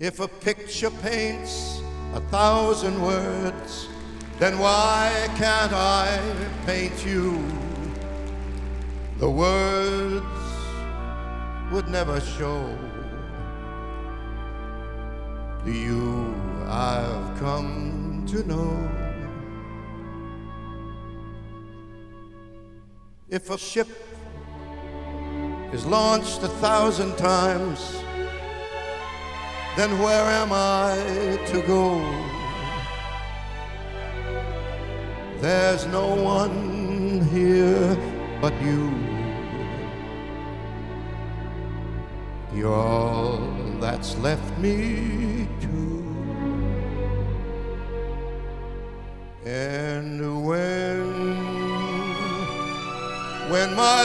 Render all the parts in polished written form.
If a picture paints 1,000 words, then why can't I paint you? The words would never show the you I've come to know. If a ship is launched 1,000 times, then where am I to go? There's no one here but you. You're all that's left me to. And when my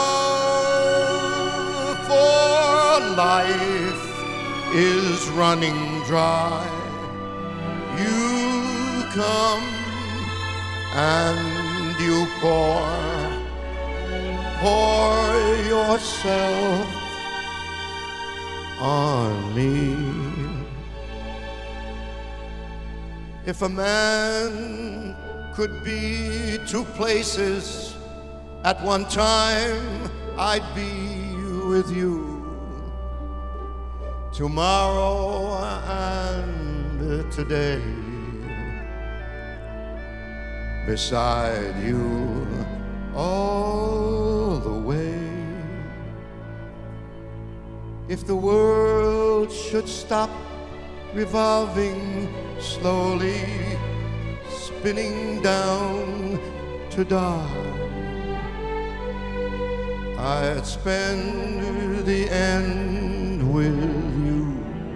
love for life is running dry, you come and you pour yourself on me. If a man could be two places at one time, I'd be with you tomorrow and today, beside you all the way. If the world should stop revolving slowly, spinning down to die, I'd spend the end with you.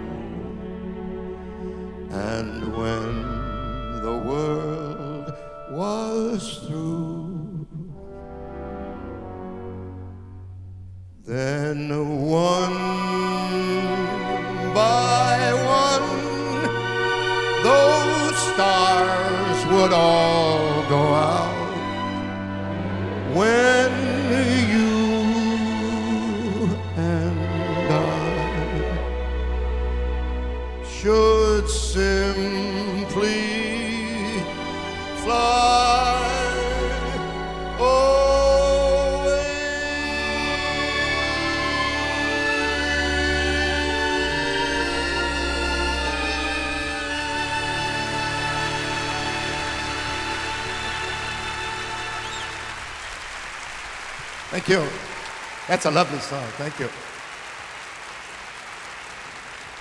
And when the world was through, then one by one those stars would all go out. When you and I should simply fly away. Thank you. That's a lovely song. Thank you.